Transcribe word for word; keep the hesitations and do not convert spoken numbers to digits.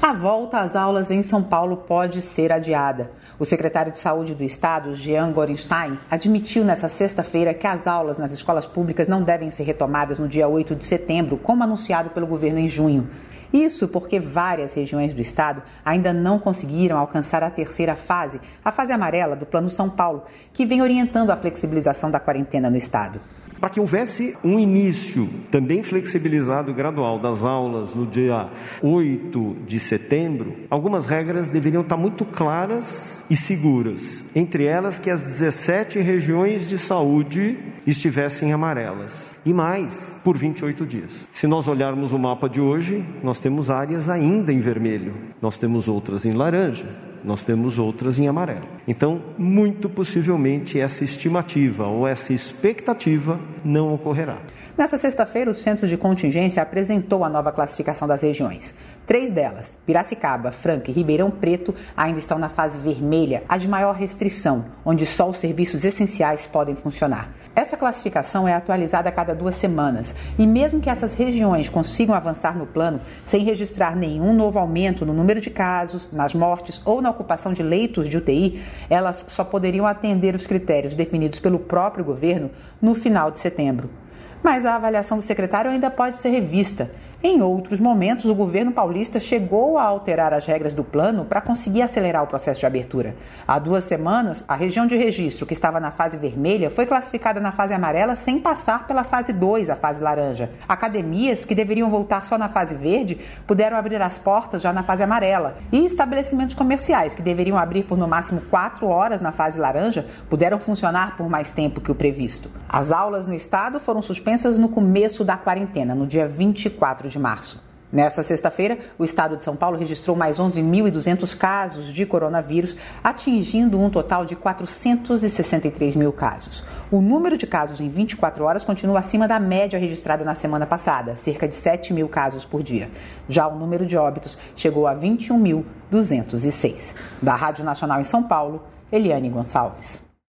A volta às aulas em São Paulo pode ser adiada. O secretário de Saúde do Estado, Jean Gorenstein, admitiu nesta sexta-feira que as aulas nas escolas públicas não devem ser retomadas no dia oito de setembro, como anunciado pelo governo em junho. Isso porque várias regiões do estado ainda não conseguiram alcançar a terceira fase, a fase amarela do Plano São Paulo, que vem orientando a flexibilização da quarentena no estado. Para que houvesse um início também flexibilizado e gradual das aulas no dia oito de setembro, algumas regras deveriam estar muito claras e seguras. Entre elas, que as dezessete regiões de saúde estivessem amarelas. E mais, por vinte e oito dias. Se nós olharmos o mapa de hoje, nós temos áreas ainda em vermelho. Nós temos outras em laranja. Nós temos outras em amarelo. Então, muito possivelmente, essa estimativa ou essa expectativa não ocorrerá. Nessa sexta-feira, o Centro de Contingência apresentou a nova classificação das regiões. Três delas, Piracicaba, Franca e Ribeirão Preto, ainda estão na fase vermelha, a de maior restrição, onde só os serviços essenciais podem funcionar. Essa classificação é atualizada a cada duas semanas e mesmo que essas regiões consigam avançar no plano sem registrar nenhum novo aumento no número de casos, nas mortes ou na ocupação de leitos de U T I, elas só poderiam atender os critérios definidos pelo próprio governo no final de setembro. Mas a avaliação do secretário ainda pode ser revista. Em outros momentos, o governo paulista chegou a alterar as regras do plano para conseguir acelerar o processo de abertura. Há duas semanas, a região de registro, que estava na fase vermelha, foi classificada na fase amarela sem passar pela fase dois, a fase laranja. Academias, que deveriam voltar só na fase verde, puderam abrir as portas já na fase amarela. E estabelecimentos comerciais, que deveriam abrir por no máximo quatro horas na fase laranja, puderam funcionar por mais tempo que o previsto. As aulas no estado foram suspensas no começo da quarentena, no dia vinte e quatro de março. Nesta sexta-feira, o estado de São Paulo registrou mais onze mil e duzentos casos de coronavírus, atingindo um total de quatrocentos e sessenta e três mil casos. O número de casos em vinte e quatro horas continua acima da média registrada na semana passada, cerca de sete mil casos por dia. Já o número de óbitos chegou a vinte e um mil duzentos e seis. Da Rádio Nacional em São Paulo, Eliane Gonçalves.